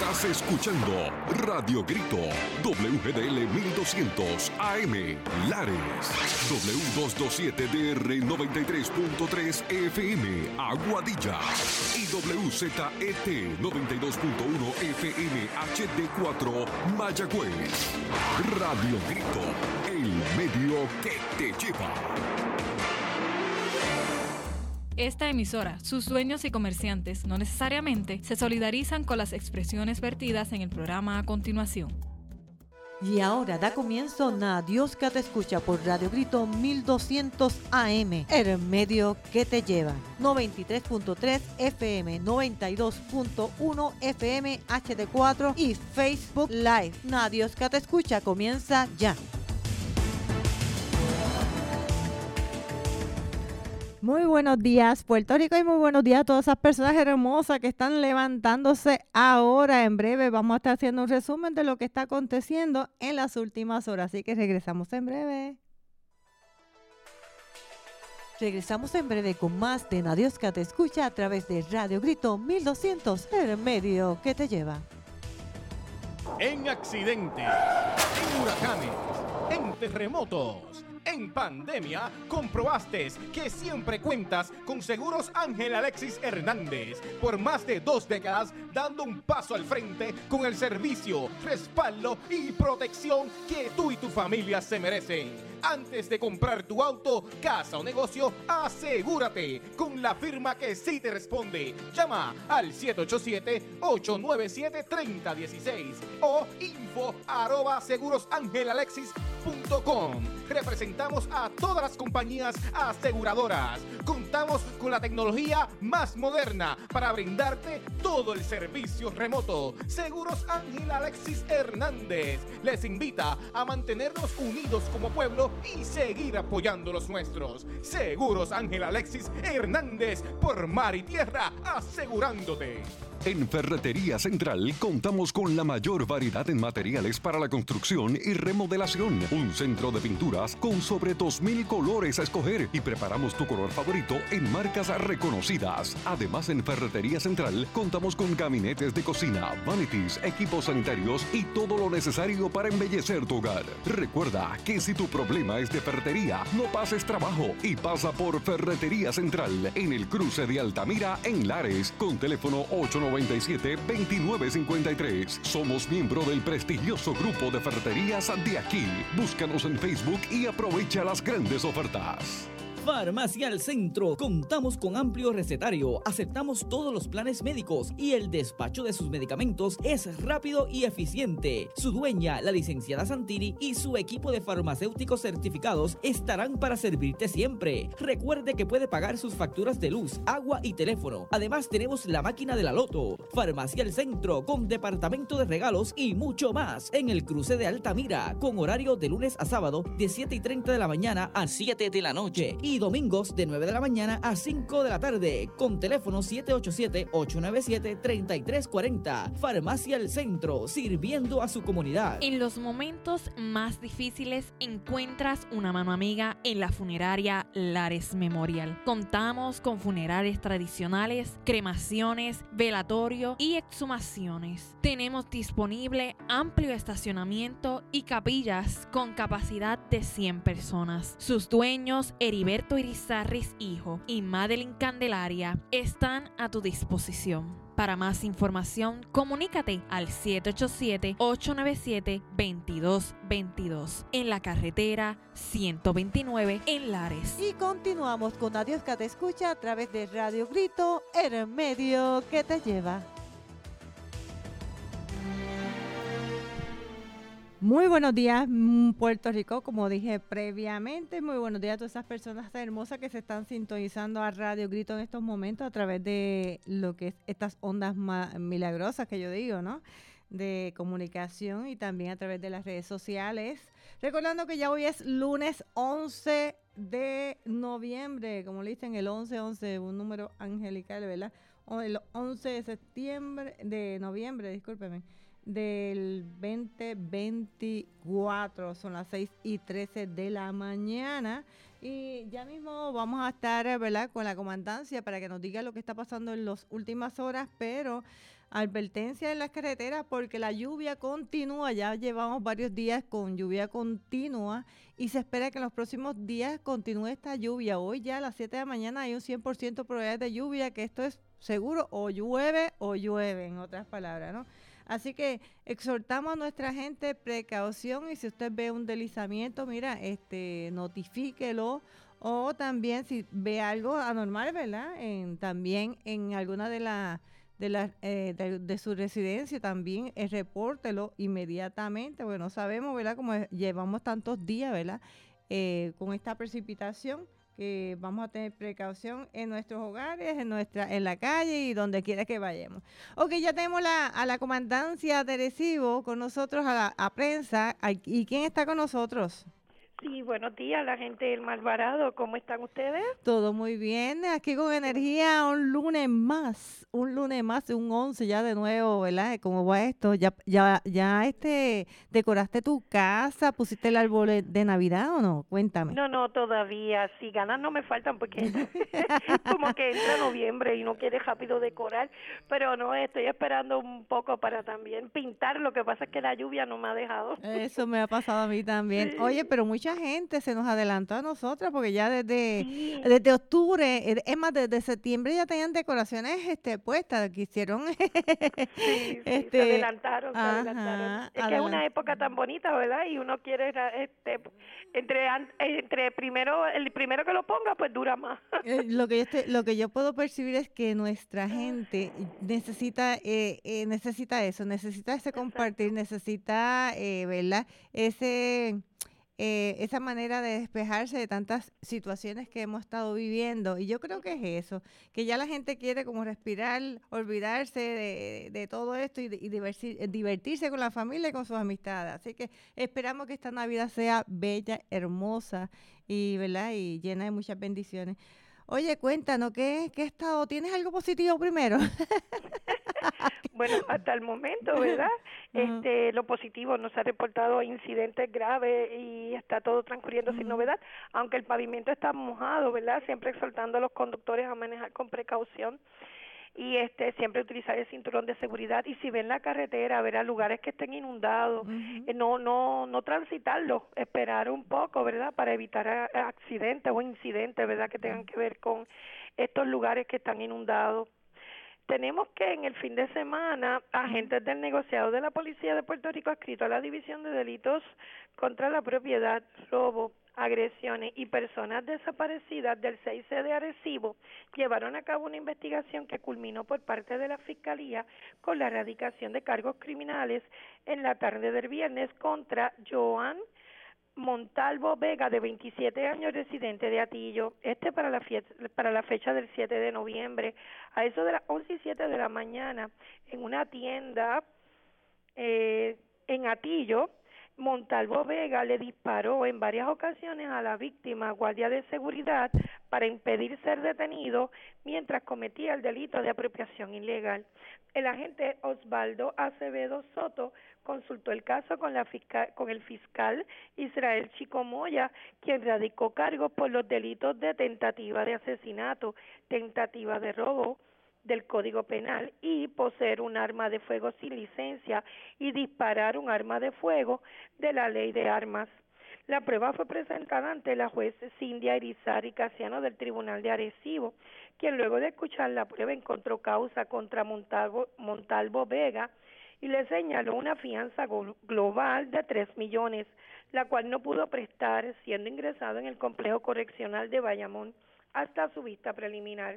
Estás escuchando Radio Grito, WGDL 1200 AM, Lares, W227DR 93.3 FM, Aguadilla, y WZET 92.1 FM HD4, Mayagüez. Radio Grito, el medio que te lleva. Esta emisora, sus dueños y comerciantes no necesariamente se solidarizan con las expresiones vertidas en el programa a continuación. Y ahora da comienzo Dios que te escucha por Radio Grito 1200 AM, el medio que te lleva. 93.3 FM, 92.1 FM HD4 y Facebook Live. Dios que te escucha comienza ya. Muy buenos días, Puerto Rico, y muy buenos días a todas esas personas hermosas que están levantándose ahora. En breve vamos a estar haciendo un resumen de lo que está aconteciendo en las últimas horas, así que regresamos en breve. Regresamos en breve con más de Dios que te escucha a través de Radio Grito 1200, el medio que te lleva. En accidentes, en huracanes, en terremotos, en pandemia, comprobaste que siempre cuentas con Seguros Ángel Alexis Hernández. Por más de 2 décadas, dando un paso al frente con el servicio, respaldo y protección que tú y tu familia se merecen. Antes de comprar tu auto, casa o negocio, asegúrate con la firma que sí te responde. Llama al 787-897-3016 o info@segurosangelalexis.com. Representamos a todas las compañías aseguradoras. Contamos con la tecnología más moderna para brindarte todo el servicio remoto. Seguros Ángel Alexis Hernández les invita a mantenernos unidos como pueblo y seguir apoyando los nuestros. Seguros Ángel Alexis Hernández, por mar y tierra, asegurándote. En Ferretería Central contamos con la mayor variedad en materiales para la construcción y remodelación. Un centro de pinturas con sobre 2,000 colores a escoger y preparamos tu color favorito en marcas reconocidas. Además, en Ferretería Central contamos con gabinetes de cocina, vanities, equipos sanitarios y todo lo necesario para embellecer tu hogar. Recuerda que si tu problema es de ferretería, no pases trabajo y pasa por Ferretería Central en el cruce de Altamira en Lares con teléfono 897-2953. Somos miembro del prestigioso grupo de ferreterías de aquí. Búscanos en Facebook y aprovecha las grandes ofertas. Farmacia al Centro. Contamos con amplio recetario, aceptamos todos los planes médicos y el despacho de sus medicamentos es rápido y eficiente. Su dueña, la licenciada Santini, y su equipo de farmacéuticos certificados estarán para servirte siempre. Recuerde que puede pagar sus facturas de luz, agua y teléfono. Además, tenemos la máquina de la Loto. Farmacia al Centro, con departamento de regalos y mucho más, en el cruce de Altamira, con horario de lunes a sábado de 7:30 de la mañana a 7 de la noche y domingos de 9 de la mañana a 5 de la tarde, con teléfono 787-897-3340. Farmacia El Centro, sirviendo a su comunidad. En los momentos más difíciles encuentras una mano amiga en la funeraria Lares Memorial. Contamos con funerales tradicionales, cremaciones, velatorio y exhumaciones. Tenemos disponible amplio estacionamiento y capillas con capacidad de 100 personas. Sus dueños, Heriberto Irizarris Hijo y Madeline Candelaria, están a tu disposición. Para más información, comunícate al 787-897-2222 en la carretera 129 en Lares. Y continuamos con Dios que te escucha a través de Radio Grito, el medio que te lleva. Muy buenos días, Puerto Rico, como dije previamente. Muy buenos días a todas esas personas hermosas que se están sintonizando a Radio Grito en estos momentos a través de lo que es estas ondas milagrosas que yo digo, ¿no? De comunicación y también a través de las redes sociales. Recordando que ya hoy es lunes 11 de noviembre, como le dicen, el 11-11, un número angelical, ¿verdad? O el 11 de noviembre, discúlpeme, del 2024, son las 6:13 de la mañana y ya mismo vamos a estar, ¿verdad?, con la comandancia para que nos diga lo que está pasando en las últimas horas, pero advertencia en las carreteras porque la lluvia continúa, ya llevamos varios días con lluvia continua y se espera que en los próximos días continúe esta lluvia. Hoy ya a las 7 de la mañana hay un 100% de probabilidad de lluvia, que esto es seguro, o llueve, en otras palabras, ¿no? Así que exhortamos a nuestra gente precaución y si usted ve un deslizamiento, mira, notifíquelo. O también si ve algo anormal, ¿verdad? También en alguna de su residencia, también repórtelo inmediatamente, porque no sabemos, ¿verdad? Como llevamos tantos días, ¿verdad? Con esta precipitación, que vamos a tener precaución en nuestros hogares, en la calle y donde quiera que vayamos. Ok, ya tenemos a la comandancia de Arecibo con nosotros, a prensa. ¿Y quién está con nosotros? Sí, buenos días, la gente del Malvarado, ¿cómo están ustedes? Todo muy bien, aquí con energía, un lunes más, un 11 ya de nuevo, ¿verdad? ¿Cómo va esto? ¿Ya decoraste tu casa, pusiste el árbol de Navidad o no? Cuéntame. No, todavía, sí, ganas no me faltan porque como que entra noviembre y no quiere rápido decorar, pero no, estoy esperando un poco para también pintar, lo que pasa es que la lluvia no me ha dejado. Eso me ha pasado a mí también. Sí. Oye, pero mucha gente se nos adelantó a nosotras porque ya Sí. desde octubre, es más, desde septiembre ya tenían decoraciones puestas, que hicieron. Sí, se adelantaron, Es que es una época tan bonita, ¿verdad? Y uno quiere, entre primero, el primero que lo ponga, pues dura más. Lo que yo puedo percibir es que nuestra gente necesita eso, necesita ese compartir, necesita, ¿verdad? Esa manera de despejarse de tantas situaciones que hemos estado viviendo. Y yo creo que es eso, que ya la gente quiere como respirar, olvidarse de todo esto y divertirse con la familia y con sus amistades. Así que esperamos que esta Navidad sea bella, hermosa y, ¿verdad? Y llena de muchas bendiciones. Oye, cuéntanos, ¿qué estado? ¿Tienes algo positivo primero? Bueno, hasta el momento, ¿verdad? Lo positivo, no se ha reportado incidentes graves y está todo transcurriendo sin novedad, aunque el pavimento está mojado, ¿verdad? Siempre exhortando a los conductores a manejar con precaución y siempre utilizar el cinturón de seguridad y si ven la carretera, verá lugares que estén inundados, no transitarlos, esperar un poco, ¿verdad? Para evitar accidentes o incidentes, ¿verdad? Que tengan que ver con estos lugares que están inundados. Tenemos que en el fin de semana, agentes del negociado de la Policía de Puerto Rico adscrito a la División de Delitos contra la Propiedad, Robo, Agresiones y Personas Desaparecidas del 6C de Arecibo llevaron a cabo una investigación que culminó por parte de la Fiscalía con la erradicación de cargos criminales en la tarde del viernes contra Joan Montalvo Vega, de 27 años, residente de Atillo, para la fecha del 7 de noviembre, a eso de las 11:07 de la mañana, en una tienda en Atillo. Montalvo Vega le disparó en varias ocasiones a la víctima, guardia de seguridad, para impedir ser detenido mientras cometía el delito de apropiación ilegal. El agente Osvaldo Acevedo Soto consultó el caso con el fiscal Israel Chico Moya, quien radicó cargos por los delitos de tentativa de asesinato, tentativa de robo del Código Penal y poseer un arma de fuego sin licencia y disparar un arma de fuego de la Ley de Armas. La prueba fue presentada ante la juez Cindia Irizarry Casiano del Tribunal de Arecibo, quien luego de escuchar la prueba encontró causa contra Montalvo Vega y le señaló una fianza global de 3 millones, la cual no pudo prestar, siendo ingresado en el complejo correccional de Bayamón hasta su vista preliminar.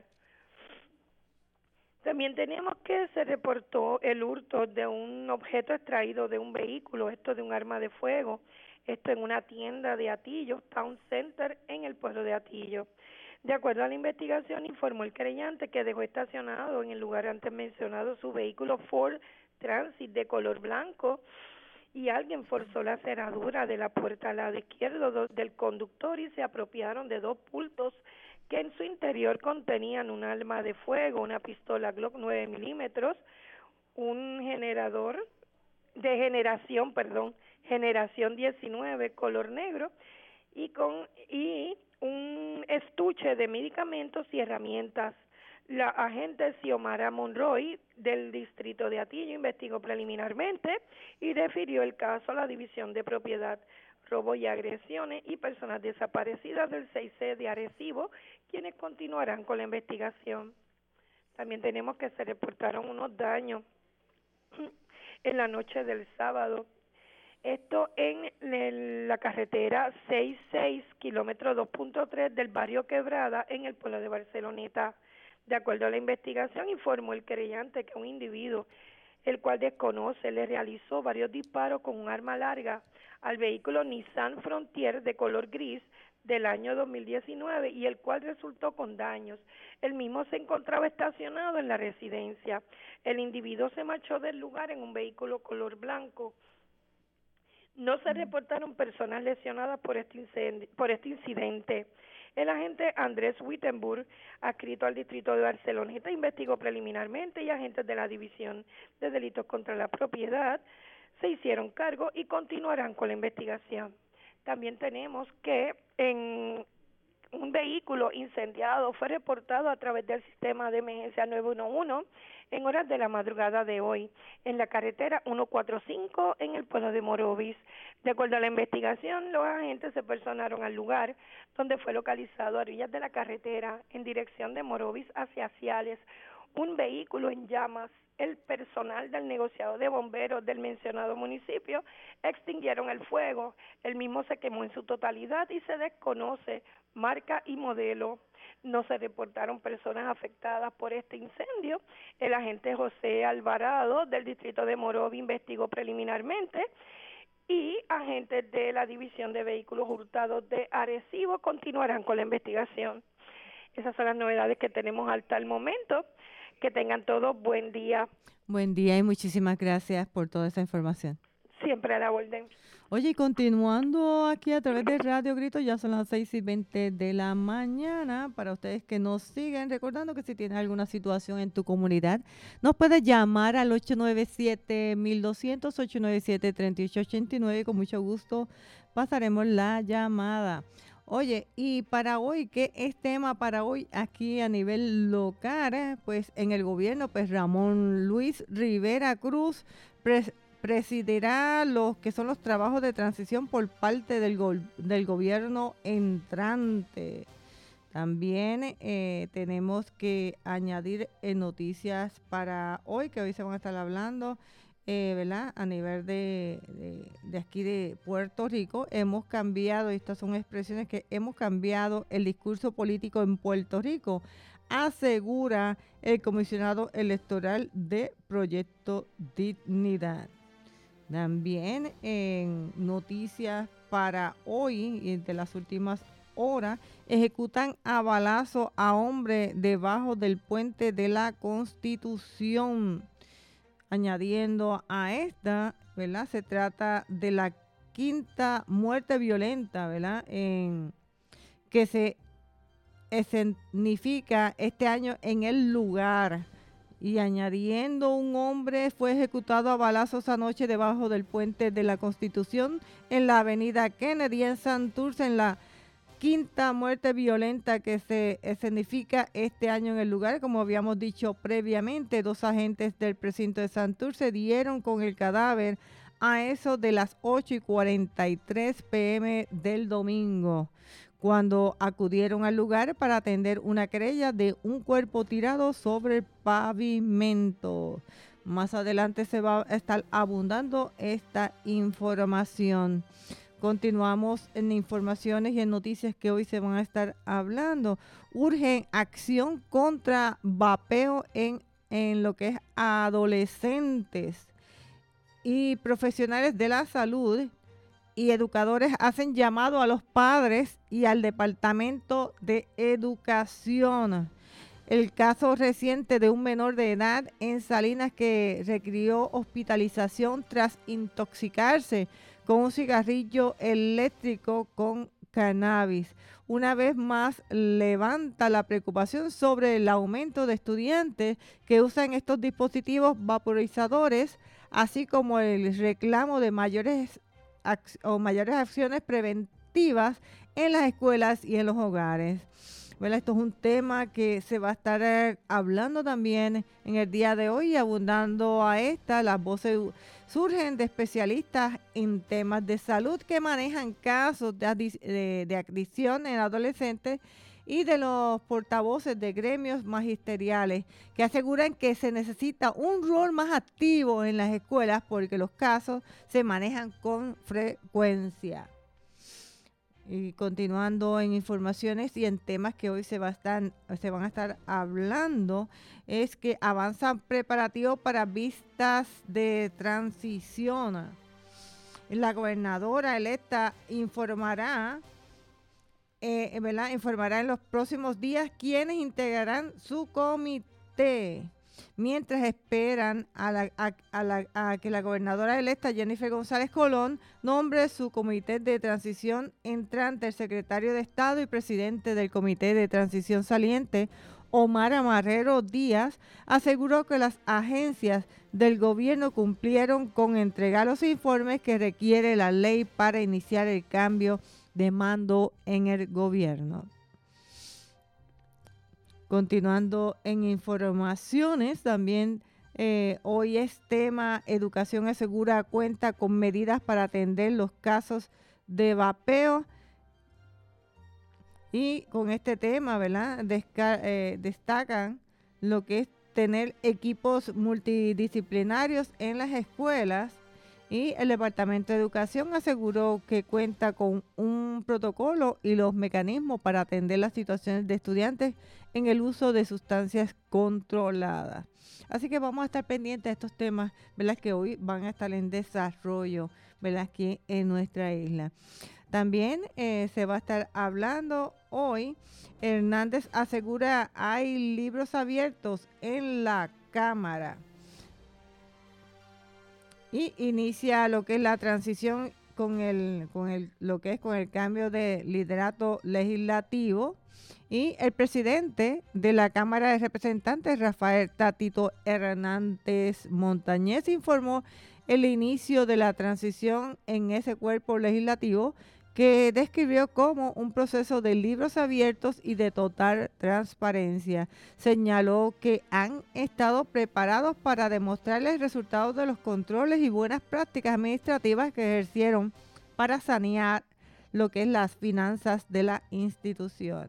También tenemos que se reportó el hurto de un objeto extraído de un vehículo, esto de un arma de fuego, esto en una tienda de Atillo, Town Center, en el pueblo de Atillo. De acuerdo a la investigación, informó el querellante que dejó estacionado en el lugar antes mencionado su vehículo Ford Transit de color blanco y alguien forzó la cerradura de la puerta al lado izquierdo del conductor y se apropiaron de 2 bultos que en su interior contenían un arma de fuego, una pistola Glock 9 milímetros, un generador de generación 19 color negro y un estuche de medicamentos y herramientas. La agente Xiomara Monroy del distrito de Atillo investigó preliminarmente y refirió el caso a la División de Propiedad, Robo y Agresiones y Personas Desaparecidas del 6C de Arecibo, quienes continuarán con la investigación. También tenemos que se reportaron unos daños en la noche del sábado. Esto en la carretera 66, kilómetro 2.3 del barrio Quebrada, en el pueblo de Barceloneta. De acuerdo a la investigación, informó el querellante que un individuo, el cual desconoce, le realizó varios disparos con un arma larga al vehículo Nissan Frontier de color gris del año 2019 y el cual resultó con daños. El mismo se encontraba estacionado en la residencia. El individuo se marchó del lugar en un vehículo color blanco. No se reportaron personas lesionadas por este incidente. El agente Andrés Wittenburg, adscrito al distrito de Barceloneta, investigó preliminarmente y agentes de la División de Delitos contra la Propiedad se hicieron cargo y continuarán con la investigación. También tenemos que en un vehículo incendiado fue reportado a través del sistema de emergencia 911 en horas de la madrugada de hoy, en la carretera 145 en el pueblo de Morovis. De acuerdo a la investigación, los agentes se personaron al lugar donde fue localizado a orillas de la carretera en dirección de Morovis hacia Ciales, un vehículo en llamas. El personal del negociado de bomberos del mencionado municipio extinguieron el fuego. El mismo se quemó en su totalidad y se desconoce marca y modelo. No se reportaron personas afectadas por este incendio. El agente José Alvarado del distrito de Morovis investigó preliminarmente y agentes de la División de Vehículos Hurtados de Arecibo continuarán con la investigación. Esas son las novedades que tenemos hasta el momento. Que tengan todos buen día. Buen día y muchísimas gracias por toda esa información. Siempre a la orden. Oye, y continuando aquí a través de Radio Grito, ya son las 6:20 de la mañana. Para ustedes que nos siguen, recordando que si tienes alguna situación en tu comunidad, nos puedes llamar al 897-1200, 897-3889. Con mucho gusto pasaremos la llamada. Oye, y para hoy, ¿qué es tema para hoy aquí a nivel local? Pues en el gobierno, pues Ramón Luis Rivera Cruz presidirá los que son los trabajos de transición por parte del gobierno entrante. También tenemos que añadir noticias para hoy, que hoy se van a estar hablando. ¿Verdad? A nivel de aquí de Puerto Rico, hemos cambiado, estas son expresiones que hemos cambiado el discurso político en Puerto Rico, asegura el comisionado electoral de Proyecto Dignidad. También en noticias para hoy y de las últimas horas, ejecutan a balazo a hombre debajo del puente de la Constitución. Añadiendo a esta, ¿verdad? Se trata de la quinta muerte violenta, ¿verdad? Que se escenifica este año en el lugar. Y añadiendo, un hombre fue ejecutado a balazos anoche debajo del puente de la Constitución en la avenida Kennedy en Santurce, en la quinta muerte violenta que se escenifica este año en el lugar. Como habíamos dicho previamente, 2 agentes del precinto de Santurce dieron con el cadáver a eso de las 8:43 p.m. del domingo, cuando acudieron al lugar para atender una querella de un cuerpo tirado sobre el pavimento. Más adelante se va a estar abundando esta información. Continuamos en informaciones y en noticias que hoy se van a estar hablando. Urgen acción contra vapeo en lo que es adolescentes. Y profesionales de la salud y educadores hacen llamado a los padres y al Departamento de Educación. El caso reciente de un menor de edad en Salinas que requirió hospitalización tras intoxicarse con un cigarrillo eléctrico con cannabis. Una vez más levanta la preocupación sobre el aumento de estudiantes que usan estos dispositivos vaporizadores, así como el reclamo de mayores acciones preventivas en las escuelas y en los hogares. ¿verdad? Esto es un tema que se va a estar hablando también en el día de hoy, abundando a las voces surgen de especialistas en temas de salud que manejan casos de adicción en adolescentes y de los portavoces de gremios magisteriales que aseguran que se necesita un rol más activo en las escuelas porque los casos se manejan con frecuencia. Y continuando en informaciones y en temas que hoy se van a estar hablando, es que avanzan preparativos para vistas de transición. La gobernadora electa informará en los próximos días quiénes integrarán su comité, mientras esperan a que la gobernadora electa Jennifer González Colón nombre su comité de transición entrante. El secretario de Estado y presidente del comité de transición saliente, Omar Marrero Díaz, aseguró que las agencias del gobierno cumplieron con entregar los informes que requiere la ley para iniciar el cambio de mando en el gobierno. Continuando en informaciones, también hoy es tema Educación Asegura cuenta con medidas para atender los casos de vapeo. Y con este tema, ¿verdad? Destacan lo que es tener equipos multidisciplinarios en las escuelas. Y el Departamento de Educación aseguró que cuenta con un protocolo y los mecanismos para atender las situaciones de estudiantes en el uso de sustancias controladas. Así que vamos a estar pendientes de estos temas, ¿verdad? Que hoy van a estar en desarrollo, ¿verdad? Aquí en nuestra isla. También se va a estar hablando hoy. Hernández asegura hay libros abiertos en la Cámara. Y inicia lo que es la transición con el cambio de liderato legislativo. Y el presidente de la Cámara de Representantes, Rafael Tatito Hernández Montañez, informó el inicio de la transición en ese cuerpo legislativo que describió como un proceso de libros abiertos y de total transparencia. Señaló que han estado preparados para demostrarles resultados de los controles y buenas prácticas administrativas que ejercieron para sanear lo que es las finanzas de la institución.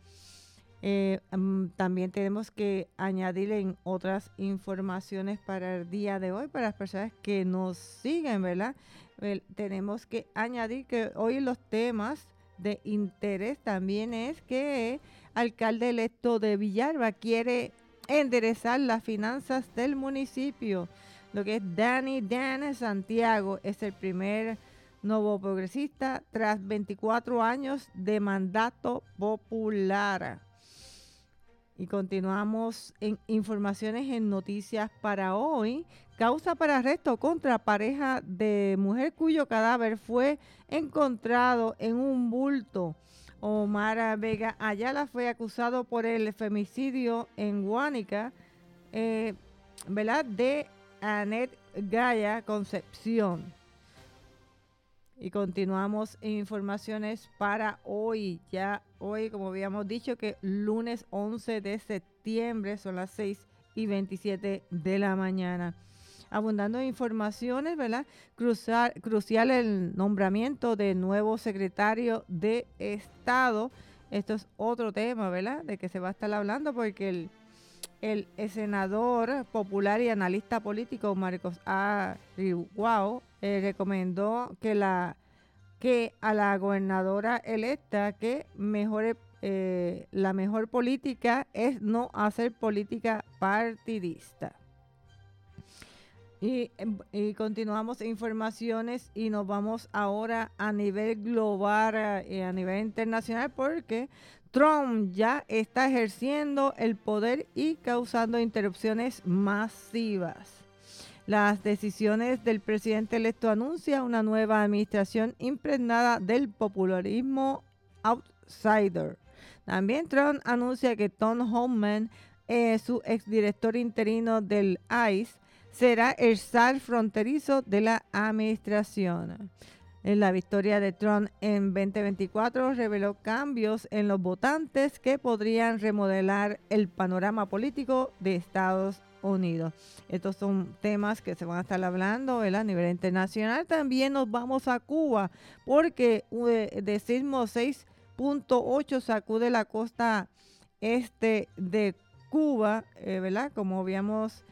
También tenemos que añadir en otras informaciones para el día de hoy, para las personas que nos siguen, ¿verdad? Tenemos que añadir que hoy los temas de interés también es que el alcalde electo de Villalba quiere enderezar las finanzas del municipio. Lo que es Dan Santiago es el primer nuevo progresista tras 24 años de mandato popular. Y continuamos en informaciones en noticias para hoy. Causa para arresto contra pareja de mujer cuyo cadáver fue encontrado en un bulto. Omar Vega Ayala fue acusado por el femicidio en Guánica, ¿verdad? De Anet Gaya Concepción. Y continuamos en informaciones para hoy. Ya hoy, como habíamos dicho, que lunes 11 de septiembre son las 6:27 de la mañana. Abundando en informaciones, ¿verdad? Crucial el nombramiento de nuevo secretario de Estado. Esto es otro tema, ¿verdad? De que se va a estar hablando porque el senador popular y analista político Marcos A. Riguao recomendó que a la gobernadora electa que la mejor política es no hacer política partidista. Y continuamos informaciones y nos vamos ahora a nivel global, a nivel internacional, porque Trump ya está ejerciendo el poder y causando interrupciones masivas. Las decisiones del presidente electo anuncian una nueva administración impregnada del popularismo outsider. También Trump anuncia que Tom Homan, su exdirector interino del ICE, será el zar fronterizo de la administración. La victoria de Trump en 2024 reveló cambios en los votantes que podrían remodelar el panorama político de Estados Unidos. Estos son temas que se van a estar hablando, ¿verdad? A nivel internacional. También nos vamos a Cuba porque de sismo 6.8 sacude la costa este de Cuba, ¿verdad? Como habíamos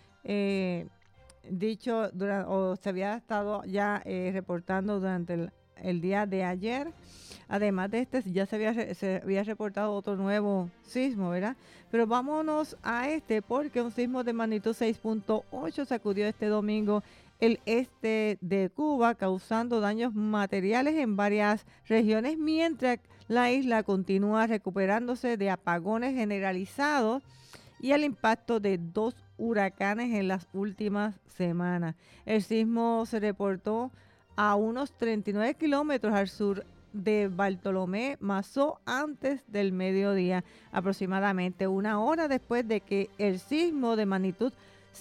dicho o se había estado ya reportando durante el día de ayer. Además de este, ya se había reportado otro nuevo sismo, ¿verdad? Pero vámonos a porque un sismo de magnitud 6.8 sacudió este domingo el este de Cuba, causando daños materiales en varias regiones, mientras la isla continúa recuperándose de apagones generalizados y el impacto de 2 huracanes en las últimas semanas. El sismo se reportó a unos 39 kilómetros al sur de Bartolomé Mazó antes del mediodía, aproximadamente una hora después de que el sismo de magnitud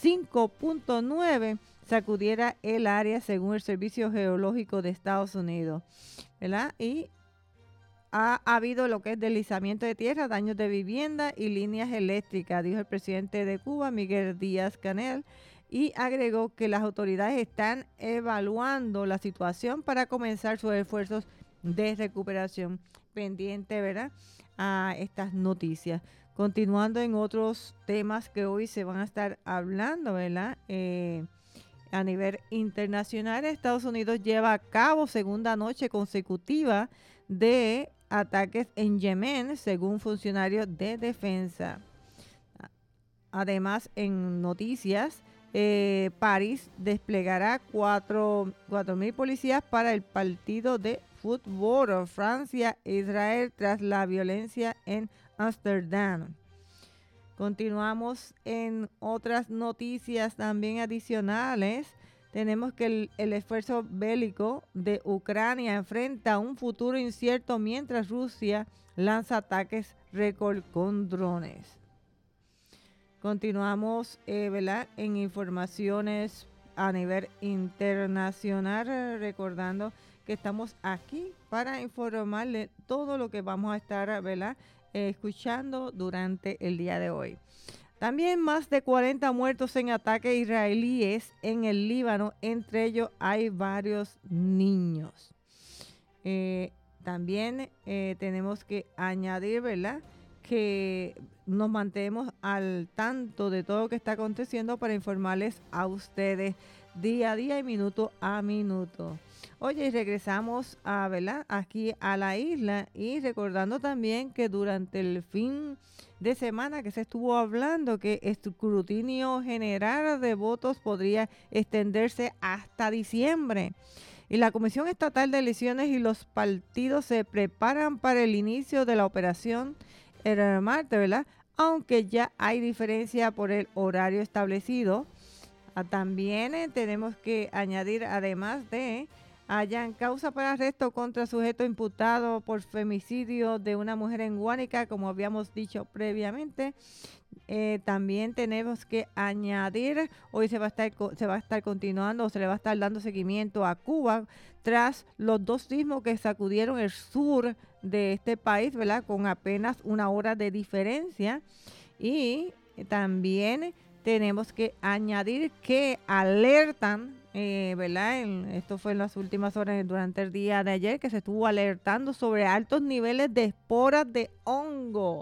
5.9 sacudiera el área, según el Servicio Geológico de Estados Unidos, ¿verdad? Y ha habido lo que es deslizamiento de tierra, daños de vivienda y líneas eléctricas, dijo el presidente de Cuba, Miguel Díaz-Canel, y agregó que las autoridades están evaluando la situación para comenzar sus esfuerzos de recuperación. Pendiente, ¿verdad?, a estas noticias. Continuando en otros temas que hoy se van a estar hablando, ¿verdad? A nivel internacional, Estados Unidos lleva a cabo segunda noche consecutiva de ataques en Yemen, según funcionarios de defensa. Además, en noticias, París desplegará 4.000 policías para el partido de fútbol Francia-Israel tras la violencia en Ámsterdam. Continuamos en otras noticias también adicionales. Tenemos que el esfuerzo bélico de Ucrania enfrenta un futuro incierto mientras Rusia lanza ataques récord con drones. Continuamos, ¿verdad?, en informaciones a nivel internacional, recordando que estamos aquí para informarle todo lo que vamos a estar, ¿verdad?, escuchando durante el día de hoy. También más de 40 muertos en ataques israelíes en el Líbano, entre ellos hay varios niños. También tenemos que añadir, ¿verdad?, que nos mantenemos al tanto de todo lo que está aconteciendo para informarles a ustedes día a día y minuto a minuto. Oye, y regresamos ¿verdad?, aquí a la isla, y recordando también que durante el fin de semana que se estuvo hablando que escrutinio general de votos podría extenderse hasta diciembre. Y la Comisión Estatal de Elecciones y los partidos se preparan para el inicio de la operación el martes, ¿verdad?, aunque ya hay diferencia por el horario establecido. También tenemos que añadir, además de hallan causa para arresto contra sujeto imputado por femicidio de una mujer en Guánica, como habíamos dicho previamente. También tenemos que añadir, hoy se va a estar continuando, o se le va a estar dando seguimiento a Cuba tras los 2 sismos que sacudieron el sur de este país, ¿verdad?, con apenas una hora de diferencia. Y también tenemos que añadir que alertan, ¿verdad?, esto fue en las últimas horas durante el día de ayer, que se estuvo alertando sobre altos niveles de esporas de hongo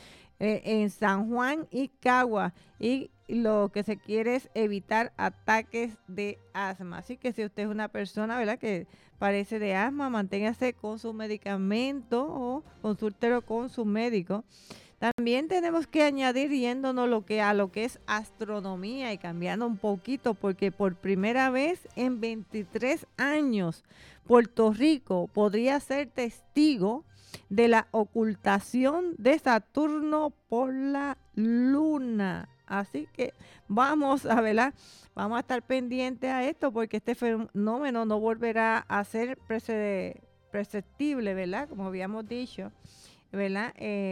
en San Juan y Cagua, y lo que se quiere es evitar ataques de asma. Así que si usted es una persona, ¿verdad?, que padece de asma, manténgase con su medicamento o consúltelo con su médico. También tenemos que añadir, yéndonos a lo que es astronomía y cambiando un poquito, porque por primera vez en 23 años Puerto Rico podría ser testigo de la ocultación de Saturno por la Luna. Así que vamos a estar pendientes a esto, porque este fenómeno no volverá a ser perceptible, ¿verdad?, como habíamos dicho, ¿verdad?,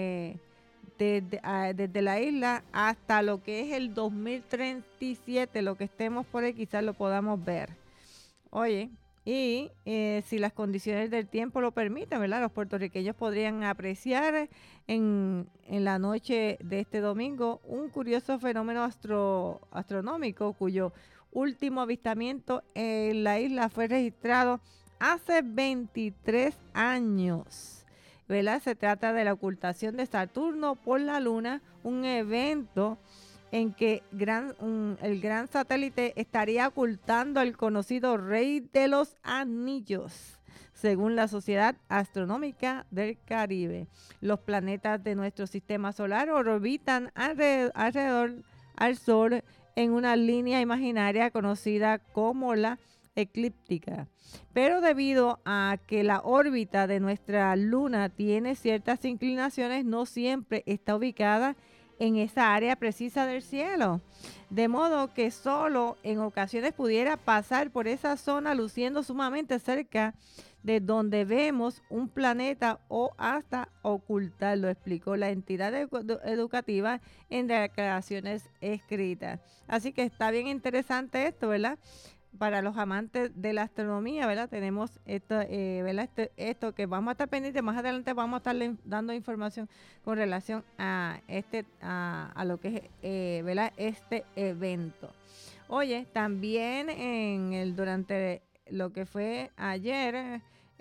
desde la isla hasta lo que es el 2037, lo que estemos por ahí quizás lo podamos ver. Oye, Y si las condiciones del tiempo lo permiten, ¿verdad? Los puertorriqueños podrían apreciar en la noche de este domingo un curioso fenómeno astronómico cuyo último avistamiento en la isla fue registrado hace 23 años. ¿Verdad? Se trata de la ocultación de Saturno por la Luna, un evento en que el gran satélite estaría ocultando al conocido Rey de los Anillos, según la Sociedad Astronómica del Caribe. Los planetas de nuestro sistema solar orbitan alrededor al Sol en una línea imaginaria conocida como la eclíptica. Pero debido a que la órbita de nuestra Luna tiene ciertas inclinaciones, no siempre está ubicada en esa área precisa del cielo, de modo que solo en ocasiones pudiera pasar por esa zona luciendo sumamente cerca de donde vemos un planeta o hasta ocultarlo, explicó la entidad educativa en declaraciones escritas. Así que está bien interesante esto, ¿verdad? Para los amantes de la astronomía, ¿verdad? Tenemos esto, ¿verdad? Esto que vamos a estar pendientes. Más adelante vamos a estar dando información con relación a a lo que es, ¿verdad? Este evento. Oye, también durante lo que fue ayer,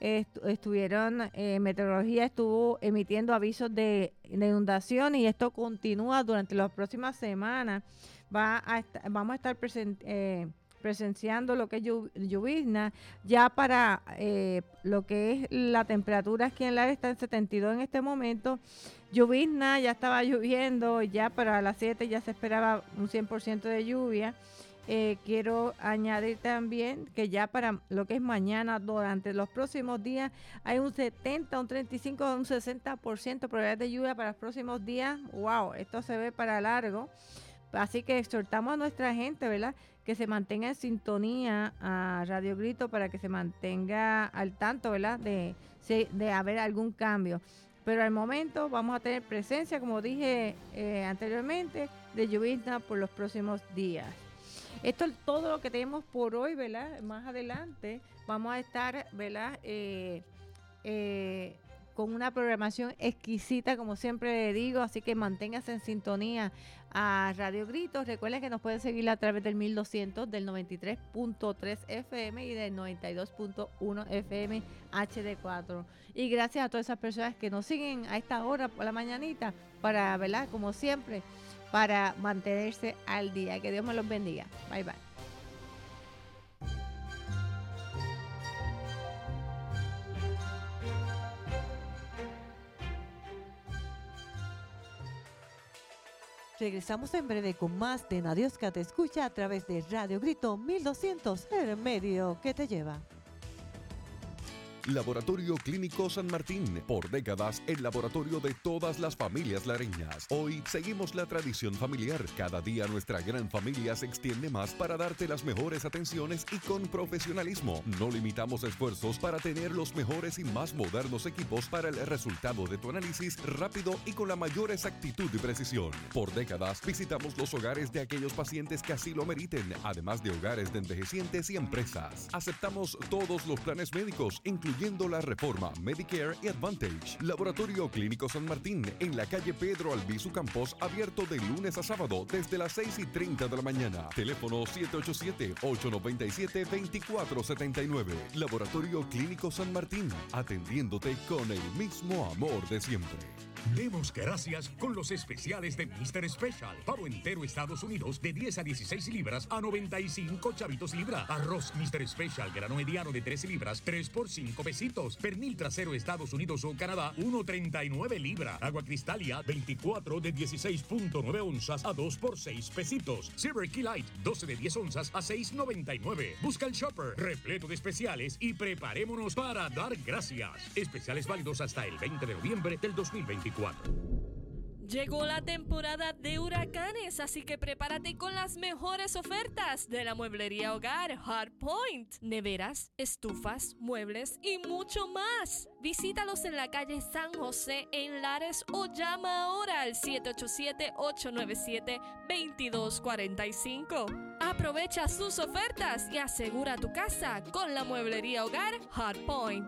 meteorología estuvo emitiendo avisos de inundación y esto continúa durante las próximas semanas. Vamos a estar presenciando lo que es llovizna. Ya para lo que es la temperatura aquí en la área está en 72 en este momento. Llovizna, ya estaba lloviendo, ya para las 7 ya se esperaba un 100% de lluvia. Quiero añadir también que ya para lo que es mañana, durante los próximos días, hay un 70, un 35, un 60% de probabilidad de lluvia para los próximos días. ¡Wow! Esto se ve para largo. Así que exhortamos a nuestra gente, ¿verdad?, que se mantenga en sintonía a Radio Grito para que se mantenga al tanto, ¿verdad?, de haber algún cambio. Pero al momento vamos a tener presencia, como dije anteriormente, de llovizna por los próximos días. Esto es todo lo que tenemos por hoy, ¿verdad? Más adelante vamos a estar, ¿verdad?, con una programación exquisita, como siempre digo, así que manténgase en sintonía a Radio Gritos. Recuerden que nos pueden seguir a través del 1200, del 93.3 FM y del 92.1 FM HD4. Y gracias a todas esas personas que nos siguen a esta hora por la mañanita para, ¿verdad?, como siempre, para mantenerse al día. Que Dios me los bendiga. Bye, bye. Regresamos en breve con más de Nadiosca Te Escucha a través de Radio Grito 1200, el medio que te lleva. Laboratorio Clínico San Martín, por décadas el laboratorio de todas las familias lareñas. Hoy seguimos la tradición familiar. Cada día nuestra gran familia se extiende más para darte las mejores atenciones y con profesionalismo. No limitamos esfuerzos para tener los mejores y más modernos equipos para el resultado de tu análisis rápido y con la mayor exactitud y precisión. Por décadas visitamos los hogares de aquellos pacientes que así lo meriten, además de hogares de envejecientes y empresas. Aceptamos todos los planes médicos, incluyendo la reforma Medicare y Advantage. Laboratorio Clínico San Martín, en la calle Pedro Albizu Campos, abierto de lunes a sábado desde las 6:30 de la mañana. Teléfono 787-897-2479. Laboratorio Clínico San Martín, atendiéndote con el mismo amor de siempre. Demos gracias con los especiales de Mr. Special. Pavo entero Estados Unidos de 10 a 16 libras a 95 chavitos libra. Arroz Mr. Special grano mediano de 13 libras, 3 por 5 pesitos. Pernil trasero Estados Unidos o Canadá, 1.39 libra. Agua Cristalia 24 de 16.9 onzas a 2 por 6 pesitos. Silver Key Light 12 de 10 onzas a 6.99. Busca el shopper repleto de especiales y preparémonos para dar gracias. Especiales válidos hasta el 20 de noviembre del 2024. Llegó la temporada de huracanes, así que prepárate con las mejores ofertas de la mueblería hogar Hardpoint. Neveras, estufas, muebles y mucho más. Visítalos en la calle San José en Lares o llama ahora al 787-897-2245. Aprovecha sus ofertas y asegura tu casa con la mueblería hogar Hardpoint.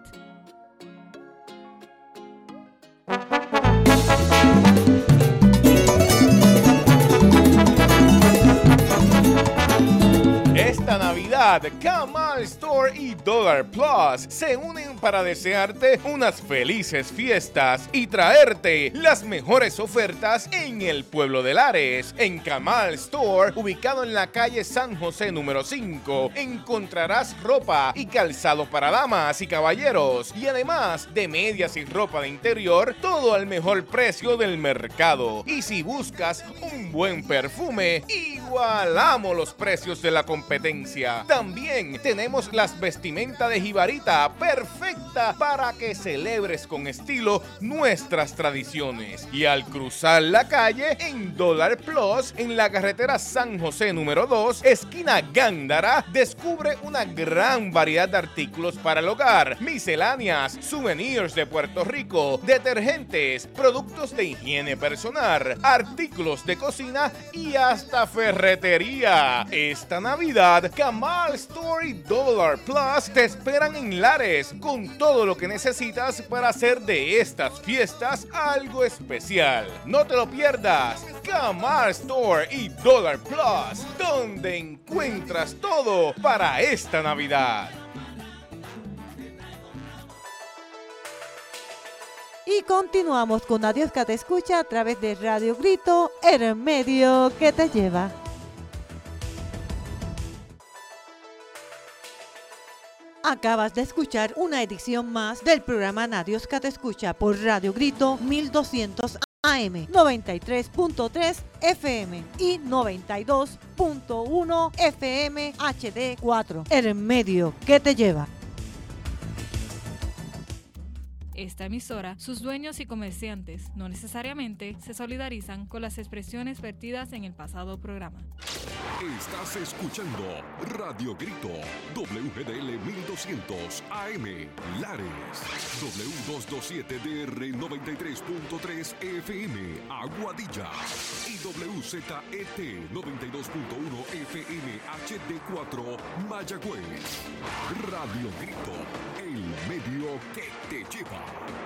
Esta Navidad, Kamal Store y Dollar Plus se unen para desearte unas felices fiestas y traerte las mejores ofertas en el pueblo de Lares. En Kamal Store, ubicado en la calle San José número 5, encontrarás ropa y calzado para damas y caballeros y además de medias y ropa de interior, todo al mejor precio del mercado. Y si buscas un buen perfume, igualamos los precios de la competencia. También tenemos las vestimentas de jibarita, perfecta para que celebres con estilo nuestras tradiciones. Y al cruzar la calle en Dollar Plus, en la carretera San José número 2, esquina Gándara, descubre una gran variedad de artículos para el hogar, misceláneas, souvenirs de Puerto Rico, detergentes, productos de higiene personal, artículos de cocina y hasta ferretería. Esta Navidad, Kamal Store y Dollar Plus te esperan en Lares con todo lo que necesitas para hacer de estas fiestas algo especial. No te lo pierdas. Kamal Store y Dollar Plus, donde encuentras todo para esta Navidad. Y continuamos con Adiós que te escucha a través de Radio Grito, el medio que te lleva. Acabas de escuchar una edición más del programa Adiós que te escucha por Radio Grito 1200 AM, 93.3 FM y 92.1 FM HD4, el medio que te lleva. Esta emisora, sus dueños y comerciantes no necesariamente se solidarizan con las expresiones vertidas en el pasado programa. Estás escuchando Radio Grito, WGDL 1200 AM, Lares, W227DR 93.3 FM, Aguadilla y WZET 92.1 FM HD4, Mayagüez. Radio Grito, el medio que te lleva.